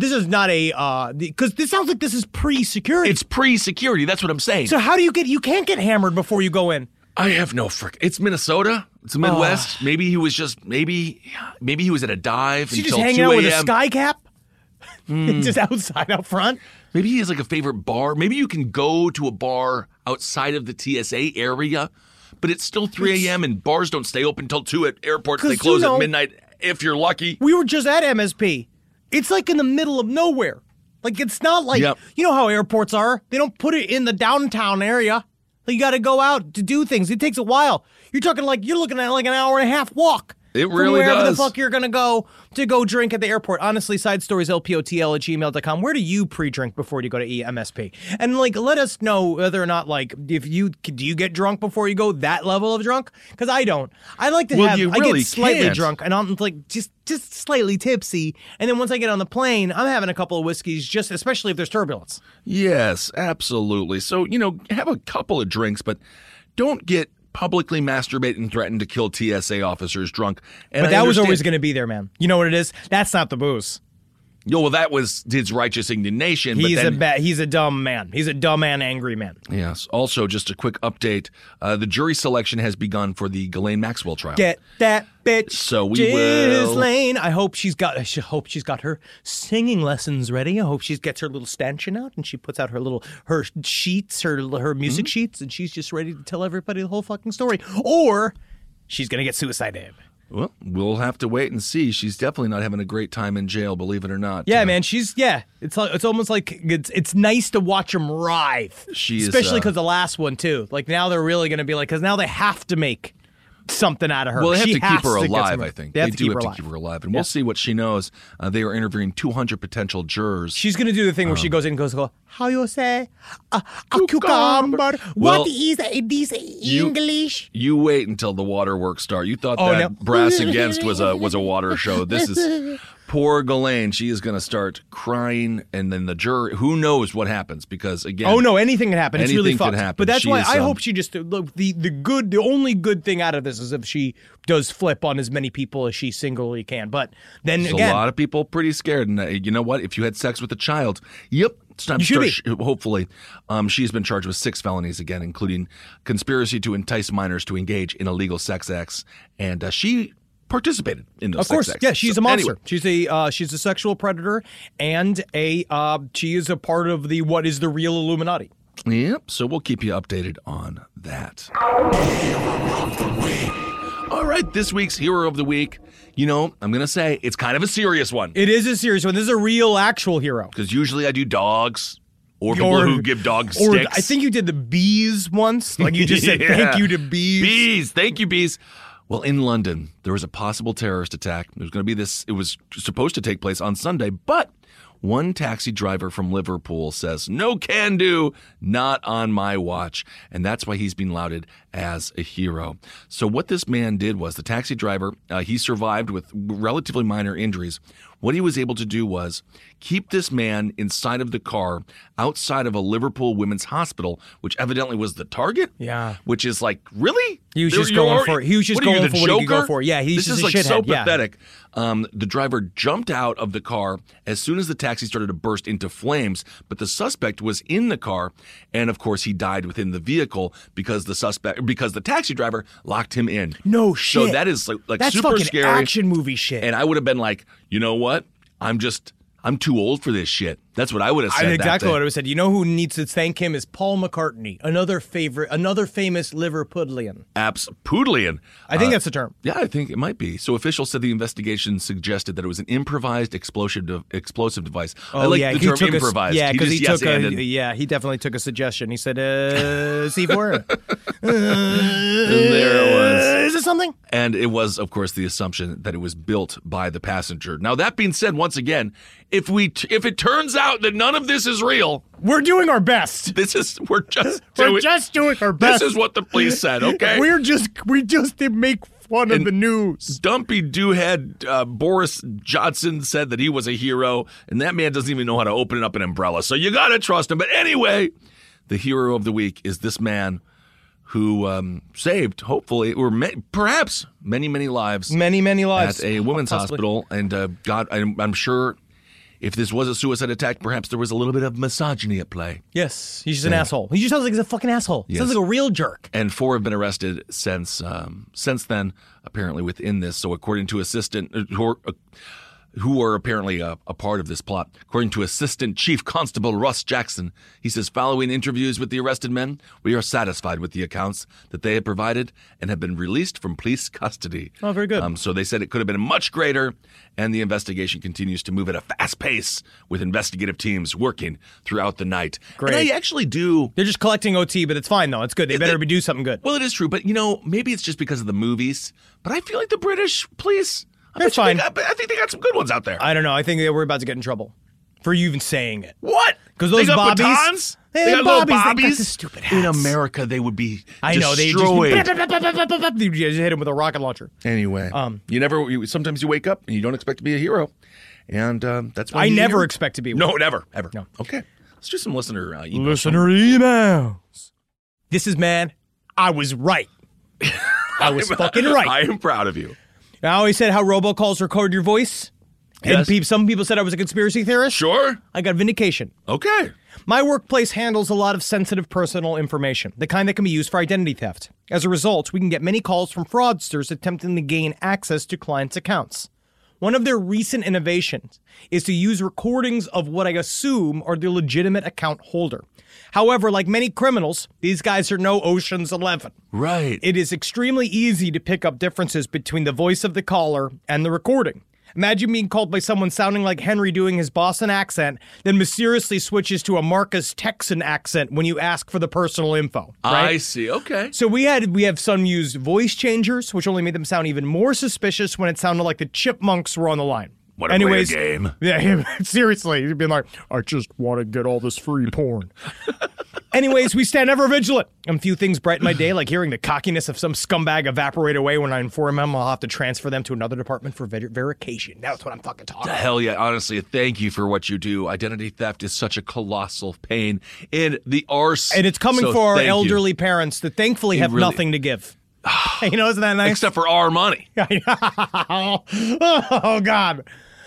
a because this sounds like this is pre-security. It's pre-security. That's what I'm saying. So how do you can't get hammered before you go in. I have no It's Minnesota. It's the Midwest. Maybe he was maybe he was at a dive until 2 a.m. Is he just hanging out with a sky cap? Just outside, out front? Maybe he has a favorite bar. Maybe you can go to a bar outside of the TSA area, but it's still 3 a.m. and bars don't stay open until 2 at airports. They close at midnight if you're lucky. We were just at MSP. It's in the middle of nowhere. It's not Yep. You know how airports are. They don't put it in the downtown area. You got to go out to do things. It takes a while. You're talking you're looking at an hour and a half walk. It really from wherever does. the fuck you're going to go drink at the airport. Honestly, sidestorieslpotl@gmail.com. Where do you pre-drink before you go to MSP? And let us know whether or not do you get drunk before you go that level of drunk? Because I don't. I like to I get slightly drunk and I'm just slightly tipsy. And then once I get on the plane, I'm having a couple of whiskeys, especially if there's turbulence. Yes, absolutely. So, have a couple of drinks, but don't get publicly masturbate and threaten to kill TSA officers drunk. And but that was always going to be there, man. You know what it is? That's not the booze. Well, that was his righteous indignation. He's a dumb man. He's a dumb and angry man. Yes. Also, just a quick update. The jury selection has begun for the Ghislaine Maxwell trial. Get that bitch. So we will. Ghislaine. I hope she's got her singing lessons ready. I hope she gets her little stanchion out and she puts out her sheets, her music sheets, and she's just ready to tell everybody the whole fucking story. Or she's gonna get suicided. Well, we'll have to wait and see. She's definitely not having a great time in jail, believe it or not. Yeah, man. It's almost like it's nice to watch them writhe. Especially because the last one, too. Now they're really going to be because now they have to make something out of her. Well, they have to keep her alive, I think. They do have to keep her alive. And we'll see what she knows. They are interviewing 200 potential jurors. She's going to do the thing where she goes in and goes, how you say? A cucumber. What is this English? You wait until the waterworks start. You thought Brass Against was a water show. This is... Poor Ghislaine, she is going to start crying, and then the jury, who knows what happens, because again... Oh, no, anything can happen. It's really fucked. Happen. But that's why I hope she just... Look, the only good thing out of this is if she does flip on as many people as she singularly can. But then There's again... a lot of people pretty scared, and you know what? If you had sex with a child, it's time to start... Hopefully. She's been charged with 6 felonies again, including conspiracy to entice minors to engage in illegal sex acts, and she... participated in those. Of course, sex acts. yeah, she's a monster. Anyway. She's a sexual predator, and she is a part of the what is the real Illuminati. Yep, so we'll keep you updated on that. All right, this week's Hero of the Week, I'm going to say it's kind of a serious one. It is a serious one. This is a real, actual hero. Because usually I do dogs or people who give dogs sticks. I think you did the bees once. Like you just said thank you to bees. Bees. Thank you, bees. Well, in London, there was a possible terrorist attack. It was supposed to take place on Sunday, but one taxi driver from Liverpool says, no can do, not on my watch. And that's why he's been lauded as a hero. So what this man did was, the taxi driver, he survived with relatively minor injuries. What he was able to do was keep this man inside of the car outside of a Liverpool women's hospital, which evidently was the target. Yeah. Which is like, really? He was just going for what he could go for. Yeah, he's this just is a like so shithead. pathetic. The driver jumped out of the car as soon as the taxi started to burst into flames, but the suspect was in the car, and of course he died within the vehicle because the taxi driver locked him in. No shit. So that is like That's super fucking scary action movie shit. And I would have been like, you know what? I'm too old for this shit. That's what I would have said. Exactly that what I would have said. You know who needs to thank him is Paul McCartney, another famous Liverpudlian. Poodlian. I think that's the term. Yeah, I think it might be. So officials said the investigation suggested that it was an improvised explosive device. I like the term improvised. He definitely took a suggestion. He said, C4. There it was. Is it something? And it was, of course, the assumption that it was built by the passenger. Now, that being said, once again, if it turns out that none of this is real, we're doing our best. We're just doing our best. This is what the police said, okay? we just make fun of the news. Dumpy Doohead Boris Johnson said that he was a hero, and that man doesn't even know how to open up an umbrella. So you got to trust him. But anyway, the hero of the week is this man who saved, hopefully, or perhaps many, many lives. Many, many lives. At a women's hospital. And I'm sure if this was a suicide attack, perhaps there was a little bit of misogyny at play. Yes, he's just an asshole. He just sounds like he's a fucking asshole. He sounds like a real jerk. And 4 have been arrested since then, apparently within this. So according to who are apparently a part of this plot. According to Assistant Chief Constable Russ Jackson, he says, following interviews with the arrested men, we are satisfied with the accounts that they have provided and have been released from police custody. Oh, very good. So they said it could have been much greater, and the investigation continues to move at a fast pace with investigative teams working throughout the night. Great. And I actually do. They're just collecting OT, but it's fine, though. It's good. They better do something good. Well, it is true, but, maybe it's just because of the movies, but I feel like the British police... They're fine. I think they got some good ones out there. I don't know. I think we're about to get in trouble for you even saying it. What? Because those bobbies, batons? They got little bobbies. bobbies. They got the stupid hats. In America, they would be I know. destroyed. They just hit him with a rocket launcher. Anyway, sometimes you wake up and you don't expect to be a hero, and that's why I never expect to be one. No, never, ever. No. Okay, let's do some listener emails. Listener emails. This is, man, I was right. I was fucking right. I am proud of you. I always said how robocalls record your voice. Yes. And some people said I was a conspiracy theorist. Sure. I got vindication. Okay. My workplace handles a lot of sensitive personal information, the kind that can be used for identity theft. As a result, we can get many calls from fraudsters attempting to gain access to clients' accounts. One of their recent innovations is to use recordings of what I assume are the legitimate account holder. However, like many criminals, these guys are no Ocean's 11. Right. It is extremely easy to pick up differences between the voice of the caller and the recording. Imagine being called by someone sounding like Henry doing his Boston accent, then mysteriously switches to a Marcus Texan accent when you ask for the personal info. Right? I see. Okay. So we have some use voice changers, which only made them sound even more suspicious when it sounded like the chipmunks were on the line. What a great game. Yeah, seriously. He'd been like, I just want to get all this free porn. Anyways, we stand ever vigilant. A few things brighten my day, like hearing the cockiness of some scumbag evaporate away when I inform him I'll have to transfer them to another department for verification. That's what I'm fucking talking about. Hell yeah. Honestly, thank you for what you do. Identity theft is such a colossal pain in the arse. And it's coming for our elderly parents that thankfully have nothing to give. Isn't that nice? Except for our money. Oh, God.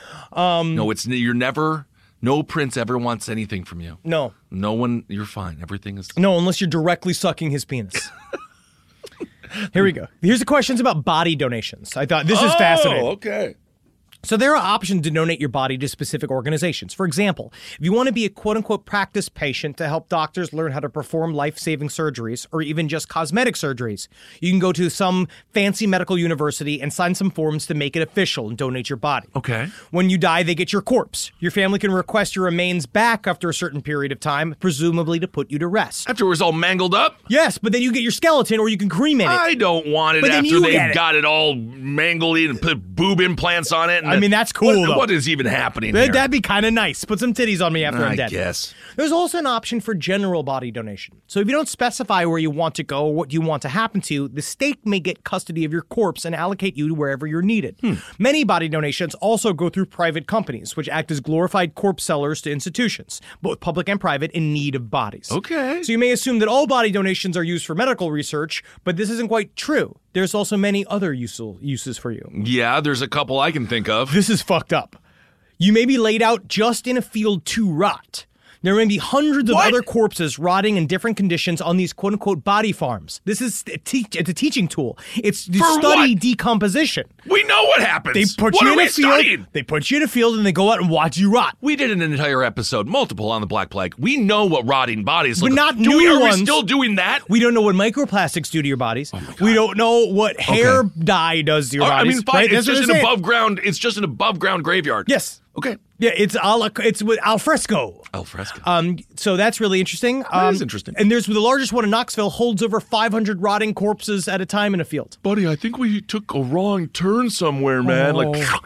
No prince ever wants anything from you. No. No one, you're fine. Everything is... No, unless you're directly sucking his penis. Here we go. Here's the questions about body donations. I thought this is fascinating. Oh, okay. So there are options to donate your body to specific organizations. For example, if you want to be a quote-unquote practice patient to help doctors learn how to perform life-saving surgeries or even just cosmetic surgeries, you can go to some fancy medical university and sign some forms to make it official and donate your body. Okay. When you die, they get your corpse. Your family can request your remains back after a certain period of time, presumably to put you to rest. After it was all mangled up? Yes, but then you get your skeleton or you can cremate it. I don't want it But then after you they've get it. got it all mangled and put boob implants on it. And I mean, that's cool, though. What is even happening here? That'd be kind of nice. Put some titties on me after I'm dead. I guess. There's also an option for general body donation. So if you don't specify where you want to go or what you want to happen to, the state may get custody of your corpse and allocate you to wherever you're needed. Many body donations also go through private companies, which act as glorified corpse sellers to institutions, both public and private, in need of bodies. Okay. So you may assume that all body donations are used for medical research, but this isn't quite true. There's also many other uses for you. Yeah, there's a couple I can think of. This is fucked up. You may be laid out just in a field to rot. There may be hundreds of other corpses rotting in different conditions on these quote-unquote body farms. This is it's a teaching tool. It's to study decomposition. We know what happens. They put you in a field. They put you in a field and they go out and watch you rot. We did an entire episode, multiple, on the Black Plague. We know what rotting bodies look But like. not new Are ones. we still doing that? We don't know what microplastics do to your bodies. We don't know what hair dye does to your bodies. I mean, fine. Right? It's That's just what an I'm saying. above ground. It's just an above ground graveyard. Yes. Okay. Yeah, it's with al fresco. Al fresco. So that's really interesting. That is interesting. And there's the largest one in Knoxville, holds over 500 rotting corpses at a time in a field. Buddy, I think we took a wrong turn somewhere, man.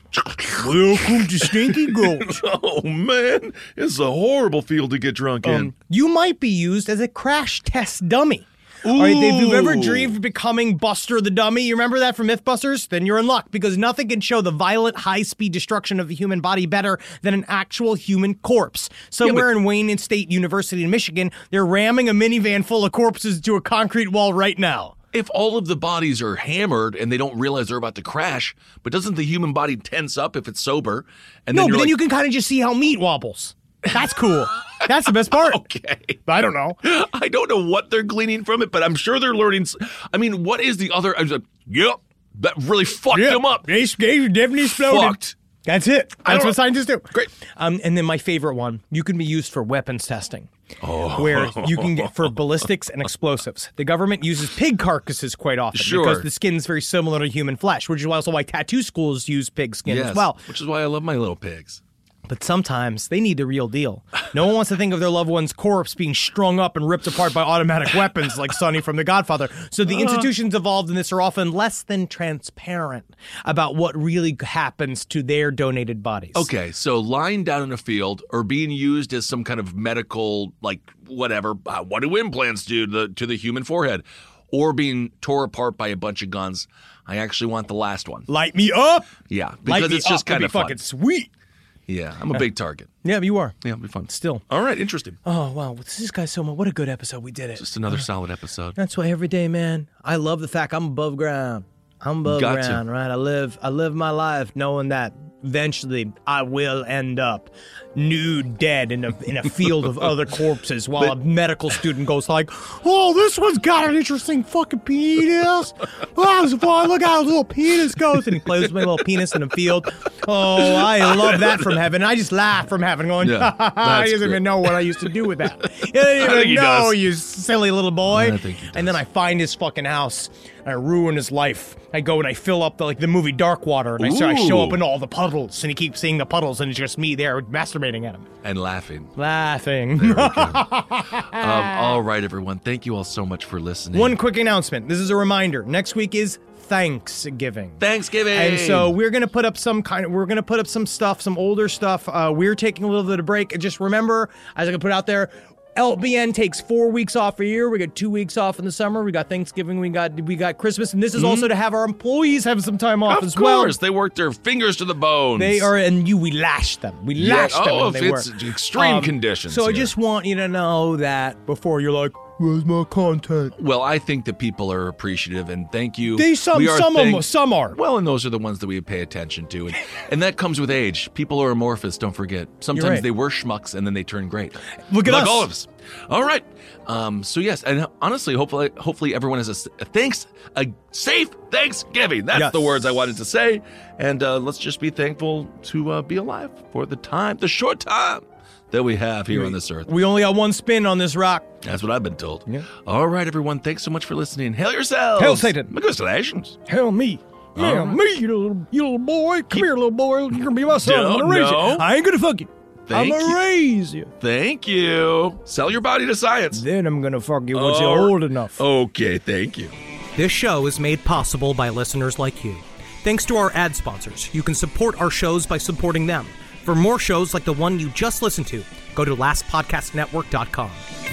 Welcome to Stinky Gulch. Oh, man. It's a horrible field to get drunk in. You might be used as a crash test dummy. All right, if you've ever dreamed of becoming Buster the Dummy, you remember that from Mythbusters? Then you're in luck, because nothing can show the violent, high-speed destruction of the human body better than an actual human corpse. Somewhere in Wayne State University in Michigan, they're ramming a minivan full of corpses to a concrete wall right now. If all of the bodies are hammered and they don't realize they're about to crash, but doesn't the human body tense up if it's sober? And No, but then you can kind of just see how meat wobbles. That's cool. That's the best part. Okay. I don't know. I don't know what they're gleaning from it, but I'm sure they're learning. I mean, what is the other? I was like, yep, that really fucked them up. They definitely exploded. Fucked. That's it. That's what scientists do. Great. And then my favorite one, you can be used for weapons testing. Where you can get for ballistics and explosives. The government uses pig carcasses quite often because the skin's very similar to human flesh, which is also why tattoo schools use pig skin as well. Which is why I love my little pigs. But sometimes they need the real deal. No one wants to think of their loved one's corpse being strung up and ripped apart by automatic weapons like Sonny from The Godfather. So the institutions involved in this are often less than transparent about what really happens to their donated bodies. Okay, so lying down in a field or being used as some kind of medical, like, whatever, what do implants do to the human forehead? Or being tore apart by a bunch of guns. I actually want the last one. Light me up! Yeah, because it's just kind of fun. Fucking sweet. Yeah, I'm a big target. Yeah, you are. Yeah, it'll be fun. Still. All right, interesting. Oh, wow. This guy's so much. What a good episode. We did it. Just another solid episode. That's why every day, man, I love the fact I'm above ground. I'm above ground, right? I live my life knowing that eventually I will end up nude, dead in a field of other corpses while a medical student goes like, oh, this one's got an interesting fucking penis. Oh, look how his little penis goes. And he plays with my little penis in a field. Oh, I love that from heaven. I just laugh from heaven going, Yeah, he doesn't even know what I used to do with that. He doesn't even know, you silly little boy. I think he does. And then I find his fucking house. I ruin his life. I go and I fill up the movie Dark Water, and I show up in all the puddles, and he keeps seeing the puddles, and it's just me there masturbating at him. And laughing. Laughing. All right, everyone. Thank you all so much for listening. One quick announcement. This is a reminder. Next week is Thanksgiving. And so we're going to put up some stuff, some older stuff. We're taking a little bit of break. And just remember, as I can put out there, LBN takes 4 weeks off a year. We got 2 weeks off in the summer. We got Thanksgiving. We got Christmas, and this is also to have our employees have some time off as well. Of course, they work their fingers to the bones. They are, and we lash them. We lash them when if they it's work. extreme conditions. So I here. just want you to know that before you're like, Where's my content? Well, I think that people are appreciative, and thank you. Some are. Well, and those are the ones that we pay attention to, and that comes with age. People are amorphous. Don't forget. Sometimes right. they were schmucks, and then they turn great. Look at us. Like all of us. All right. So yes, and honestly, hopefully everyone has a safe Thanksgiving. That's the words I wanted to say. And let's just be thankful to be alive for the short time that we have here on this earth. We only got one spin on this rock. That's what I've been told. Yeah. All right, everyone. Thanks so much for listening. Hail yourselves. Hail Satan. Congratulations. Hail me. Yeah, right. me, you little boy. Come here, little boy. You're going to be my son. I'm going to raise you. I ain't going to fuck you. I'm going to raise you. Thank you. Sell your body to science. Then I'm going to fuck you once you're old enough. Okay, thank you. This show is made possible by listeners like you. Thanks to our ad sponsors, you can support our shows by supporting them. For more shows like the one you just listened to, go to lastpodcastnetwork.com.